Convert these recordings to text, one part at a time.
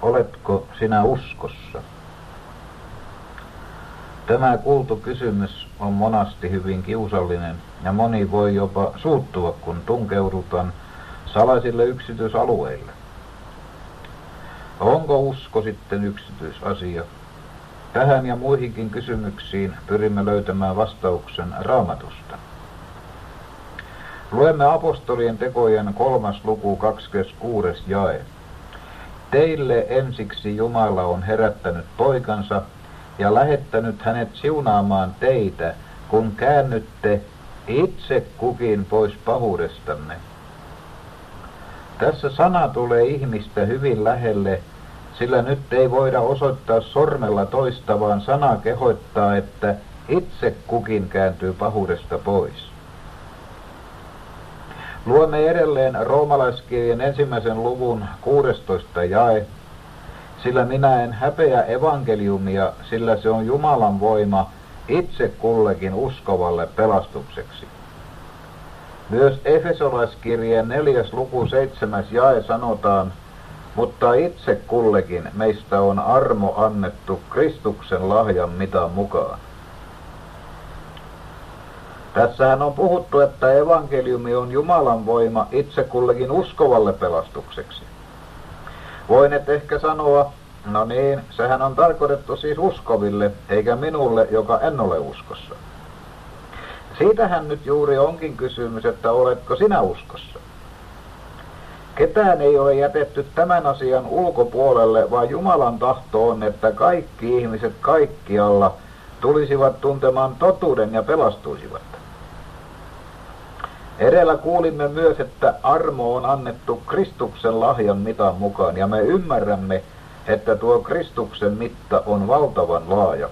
oletko sinä uskossa? Tämä kuultu kysymys on monasti hyvin kiusallinen ja moni voi jopa suuttua, kun tunkeudutaan salaisille yksityisalueille. Onko usko sitten yksityisasia? Tähän ja muihinkin kysymyksiin pyrimme löytämään vastauksen Raamatusta. Luemme apostolien tekojen 3. luku 26. jae. Teille ensiksi Jumala on herättänyt poikansa ja lähettänyt hänet siunaamaan teitä, kun käännytte itse kukin pois pahuudestanne. Tässä sana tulee ihmistä hyvin lähelle, sillä nyt ei voida osoittaa sormella toista, vaan sana kehottaa, että itse kukin kääntyy pahuudesta pois. Luemme edelleen roomalaiskirjeen 1. luvun 16. jae. Sillä minä en häpeä evankeliumia, sillä se on Jumalan voima itse kullekin uskovalle pelastukseksi. Myös Efesolaiskirjeen 4. luku 7. jae sanotaan, mutta itse kullekin meistä on armo annettu Kristuksen lahjan mitan mukaan. Tässähän on puhuttu, että evankeliumi on Jumalan voima itse kullekin uskovalle pelastukseksi. Voin et ehkä sanoa, no niin, sehän on tarkoitettu siis uskoville, eikä minulle, joka en ole uskossa. Siitähän nyt juuri onkin kysymys, että oletko sinä uskossa. Ketään ei ole jätetty tämän asian ulkopuolelle, vaan Jumalan tahto on, että kaikki ihmiset kaikkialla tulisivat tuntemaan totuuden ja pelastuisivat. Edellä kuulimme myös, että armo on annettu Kristuksen lahjan mitan mukaan, ja me ymmärrämme, että tuo Kristuksen mitta on valtavan laaja.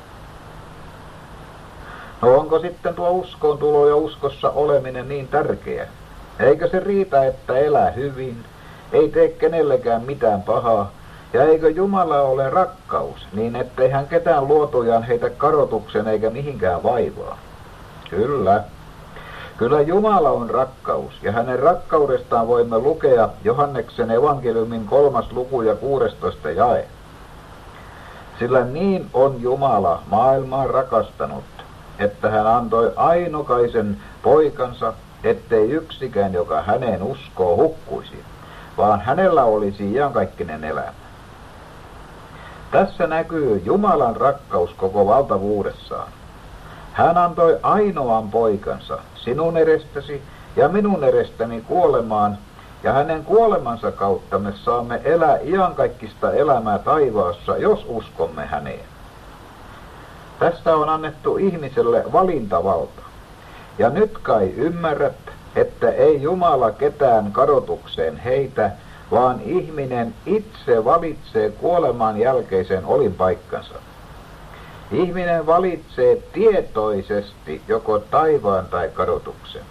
No onko sitten tuo uskoon tulo ja uskossa oleminen niin tärkeä? Eikö se riitä, että elää hyvin, ei tee kenellekään mitään pahaa, ja eikö Jumala ole rakkaus, niin ettei hän ketään luotujaan heitä kadotuksen eikä mihinkään vaivaa? Kyllä. Kyllä Jumala on rakkaus, ja hänen rakkaudestaan voimme lukea Johanneksen evankeliumin 3. luku ja 16. jae. Sillä niin on Jumala maailmaa rakastanut, että hän antoi ainokaisen poikansa, ettei yksikään, joka häneen uskoo, hukkuisi, vaan hänellä olisi iankaikkinen elämä. Tässä näkyy Jumalan rakkaus koko valtavuudessaan. Hän antoi ainoan poikansa sinun edestäsi ja minun edestäni kuolemaan, ja hänen kuolemansa kautta me saamme elää iankaikkista elämää taivaassa, jos uskomme häneen. Tästä on annettu ihmiselle valintavalta. Ja nyt kai ymmärrät, että ei Jumala ketään kadotukseen heitä, vaan ihminen itse valitsee kuoleman jälkeisen olinpaikkansa. Ihminen valitsee tietoisesti joko taivaan tai kadotuksen.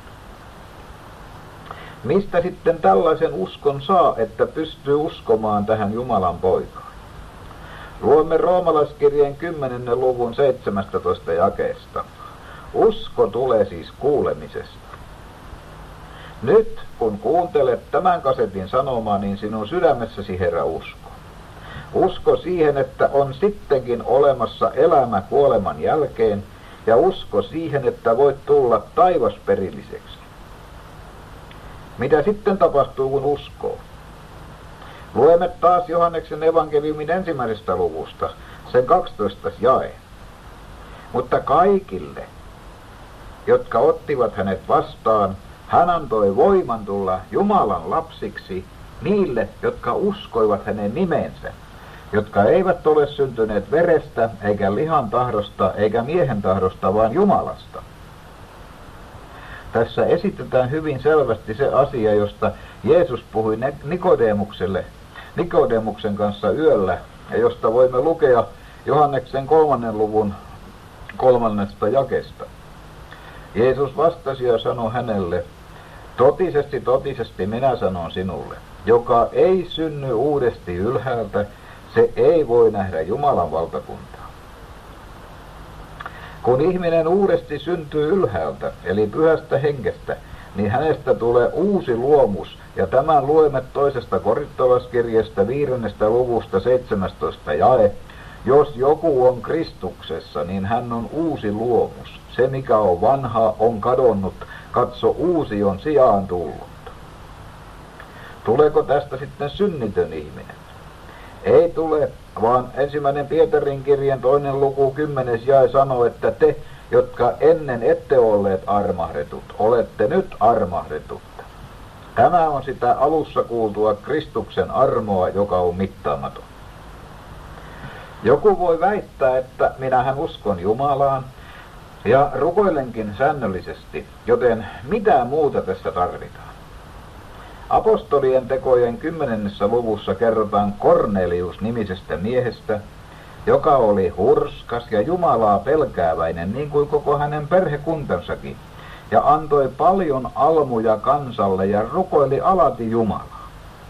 Mistä sitten tällaisen uskon saa, että pystyy uskomaan tähän Jumalan poikaan? Luomme roomalaiskirjeen 10. luvun 17. jakeesta. Usko tulee siis kuulemisesta. Nyt kun kuuntelet tämän kasetin sanomaa, niin sinun sydämessäsi herää usko. Usko siihen, että on sittenkin olemassa elämä kuoleman jälkeen, ja usko siihen, että voit tulla taivasperilliseksi. Mitä sitten tapahtuu, kun uskoo? Luemme taas Johanneksen evankeliumin 1. luvusta, sen 12. jae. Mutta kaikille, jotka ottivat hänet vastaan, hän antoi voiman tulla Jumalan lapsiksi niille, jotka uskoivat hänen nimensä, jotka eivät ole syntyneet verestä, eikä lihan tahdosta, eikä miehen tahdosta, vaan Jumalasta. Tässä esitetään hyvin selvästi se asia, josta Jeesus puhui Nikodemuksen kanssa yöllä, ja josta voimme lukea Johanneksen 3. luvun 3. jakeesta. Jeesus vastasi ja sanoi hänelle, totisesti, totisesti minä sanon sinulle, joka ei synny uudesti ylhäältä, se ei voi nähdä Jumalan valtakuntaa. Kun ihminen uudesti syntyy ylhäältä, eli pyhästä hengestä, niin hänestä tulee uusi luomus. Ja tämän luemme toisesta korintolaiskirjasta 5. luvusta 17 jae. Jos joku on Kristuksessa, niin hän on uusi luomus. Se, mikä on vanha, on kadonnut. Katso, uusi on sijaan tullut. Tuleeko tästä sitten synnitön ihminen? Ei tule, vaan 1. Pietarin kirjan 2. luku 10. jae sanoo, että te, jotka ennen ette olleet armahdetut, olette nyt armahdetut. Tämä on sitä alussa kuultua Kristuksen armoa, joka on mittaamaton. Joku voi väittää, että minähän uskon Jumalaan ja rukoilenkin säännöllisesti, joten mitä muuta tässä tarvitaan? Apostolien tekojen 10. luvussa kerrotaan Kornelius-nimisestä miehestä, joka oli hurskas ja Jumalaa pelkääväinen, niin kuin koko hänen perhekuntansakin, ja antoi paljon almuja kansalle ja rukoili alati Jumalaa.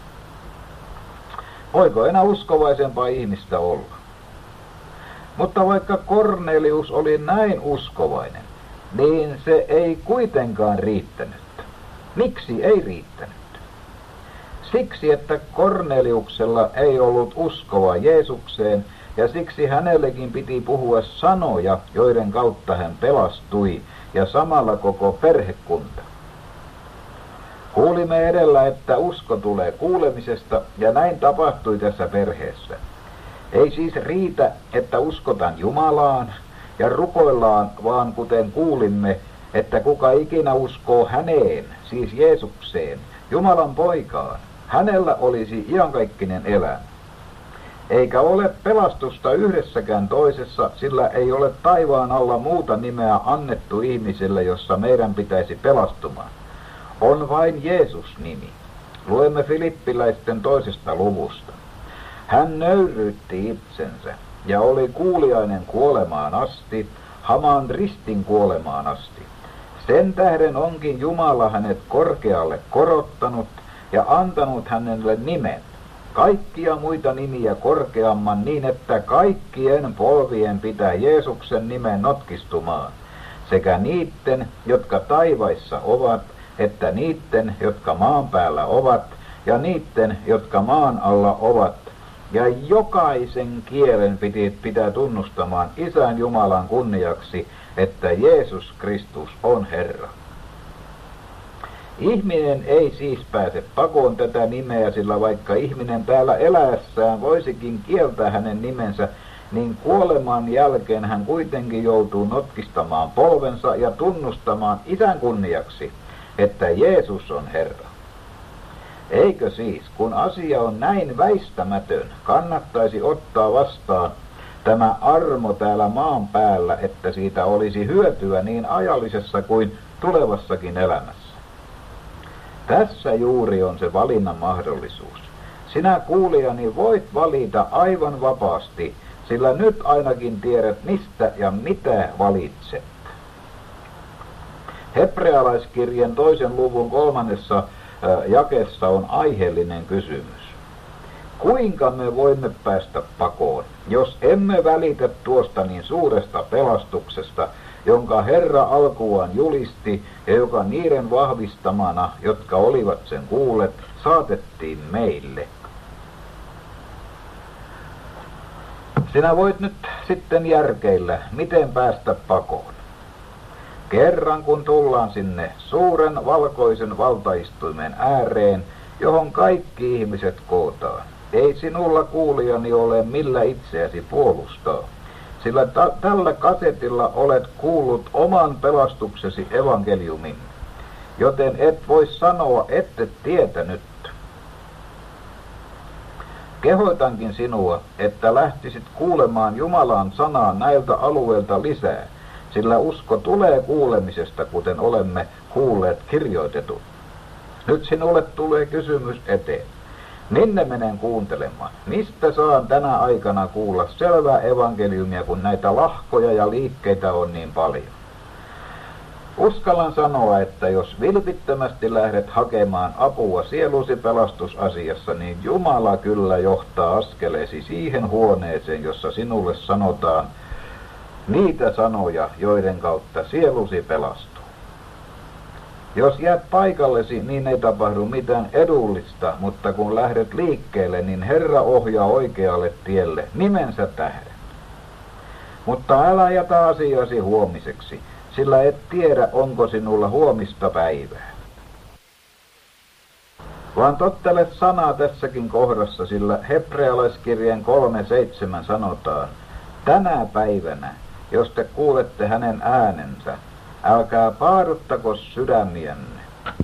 Voiko enää uskovaisempaa ihmistä olla? Mutta vaikka Kornelius oli näin uskovainen, niin se ei kuitenkaan riittänyt. Miksi ei riittänyt? Siksi, että Korneliuksella ei ollut uskoa Jeesukseen, ja siksi hänellekin piti puhua sanoja, joiden kautta hän pelastui, ja samalla koko perhekunta. Kuulimme edellä, että usko tulee kuulemisesta, ja näin tapahtui tässä perheessä. Ei siis riitä, että uskotaan Jumalaan ja rukoillaan, vaan kuten kuulimme, että kuka ikinä uskoo häneen, siis Jeesukseen, Jumalan poikaan, hänellä olisi iankaikkinen elämä. Eikä ole pelastusta yhdessäkään toisessa, sillä ei ole taivaan alla muuta nimeä annettu ihmisille, jossa meidän pitäisi pelastumaan. On vain Jeesus-nimi. Luemme Filippiläisten 2. luvusta. Hän nöyryytti itsensä ja oli kuuliainen kuolemaan asti, hamaan ristin kuolemaan asti. Sen tähden onkin Jumala hänet korkealle korottanut ja antanut hänelle nimen, kaikkia muita nimiä korkeamman, niin että kaikkien polvien pitää Jeesuksen nimen notkistumaan, sekä niitten, jotka taivaissa ovat, että niitten, jotka maan päällä ovat, ja niitten, jotka maan alla ovat, ja jokaisen kielen pitää tunnustamaan Isän Jumalan kunniaksi, että Jeesus Kristus on Herra. Ihminen ei siis pääse pakoon tätä nimeä, sillä vaikka ihminen täällä eläessään voisikin kieltää hänen nimensä, niin kuoleman jälkeen hän kuitenkin joutuu notkistamaan polvensa ja tunnustamaan Isän kunniaksi, että Jeesus on Herra. Eikö siis, kun asia on näin väistämätön, kannattaisi ottaa vastaan tämä armo täällä maan päällä, että siitä olisi hyötyä niin ajallisessa kuin tulevassakin elämässä? Tässä juuri on se valinnan mahdollisuus. Sinä kuulijani voit valita aivan vapaasti, sillä nyt ainakin tiedät mistä ja mitä valitset. Hebrealaiskirjan 2. luvun 3. jakeessa on aiheellinen kysymys. Kuinka me voimme päästä pakoon, jos emme välitä tuosta niin suuresta pelastuksesta, jonka Herra alkuaan julisti ja joka niiden vahvistamana, jotka olivat sen kuulleet, saatettiin meille? Sinä voit nyt sitten järkeillä, miten päästä pakoon. Kerran kun tullaan sinne suuren valkoisen valtaistuimen ääreen, johon kaikki ihmiset kootaan, ei sinulla kuulijani ole millä itseäsi puolustaa, sillä tällä kasetilla olet kuullut oman pelastuksesi evankeliumin, joten et voi sanoa, ette tietänyt. Kehoitankin sinua, että lähtisit kuulemaan Jumalan sanaa näiltä alueilta lisää, sillä usko tulee kuulemisesta, kuten olemme kuulleet kirjoitetut. Nyt sinulle tulee kysymys eteen. Minne menen kuuntelemaan? Mistä saan tänä aikana kuulla selvää evankeliumia, kun näitä lahkoja ja liikkeitä on niin paljon? Uskallan sanoa, että jos vilpittömästi lähdet hakemaan apua sielusi pelastusasiassa, niin Jumala kyllä johtaa askeleesi siihen huoneeseen, jossa sinulle sanotaan niitä sanoja, joiden kautta sielusi pelastuu. Jos jäät paikallesi, niin ei tapahdu mitään edullista, mutta kun lähdet liikkeelle, niin Herra ohjaa oikealle tielle nimensä tähden. Mutta älä jätä asiasi huomiseksi, sillä et tiedä, onko sinulla huomista päivää. Vaan tottele sanaa tässäkin kohdassa, sillä Hebrealaiskirjeen 3:7 sanotaan, tänä päivänä, jos te kuulette hänen äänensä, älkää paaduttako sydämiänne.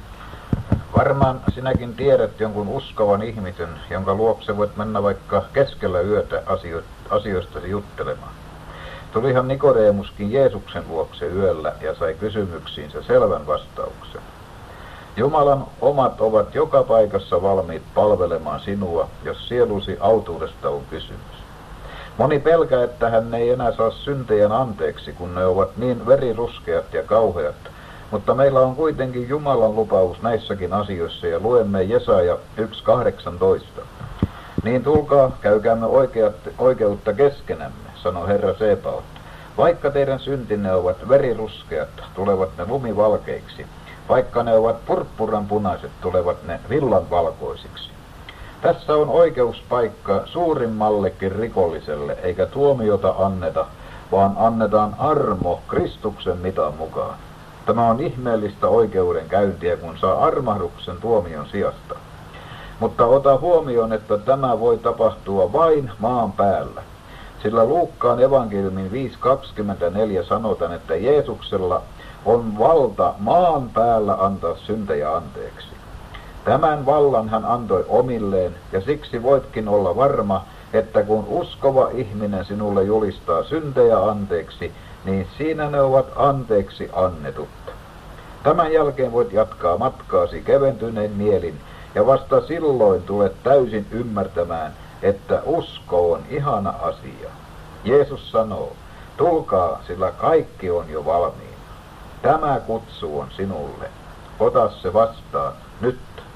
Varmaan sinäkin tiedät jonkun uskovan ihmisen, jonka luokse voit mennä vaikka keskellä yötä asioistasi juttelemaan. Tulihan Nikodemuskin Jeesuksen luokse yöllä ja sai kysymyksiinsä selvän vastauksen. Jumalan omat ovat joka paikassa valmiit palvelemaan sinua, jos sielusi autuudesta on kysymys. Moni pelkää, että hän ei enää saa syntejän anteeksi, kun ne ovat niin veriruskeat ja kauheat, mutta meillä on kuitenkin Jumalan lupaus näissäkin asioissa ja luemme Jesaja 1:18. Niin tulkaa, käykäämme oikeutta keskenämme, sanoi Herra Sebaot. Vaikka teidän syntinne ovat veriruskeat, tulevat ne lumivalkeiksi. Vaikka ne ovat purppuran punaiset, tulevat ne villanvalkoisiksi. Tässä on oikeuspaikka suurimmallekin rikolliselle, eikä tuomiota anneta, vaan annetaan armo Kristuksen mitan mukaan. Tämä on ihmeellistä oikeudenkäyntiä, kun saa armahduksen tuomion sijasta. Mutta ota huomioon, että tämä voi tapahtua vain maan päällä. Sillä Luukkaan evankeliumin 5:24 sanotaan, että Jeesuksella on valta maan päällä antaa syntejä anteeksi. Tämän vallan hän antoi omilleen, ja siksi voitkin olla varma, että kun uskova ihminen sinulle julistaa syntejä anteeksi, niin siinä ne ovat anteeksi annetut. Tämän jälkeen voit jatkaa matkaasi keventyneen mielin, ja vasta silloin tulet täysin ymmärtämään, että usko on ihana asia. Jeesus sanoo, tulkaa, sillä kaikki on jo valmiina. Tämä kutsu on sinulle. Ota se vastaan nyt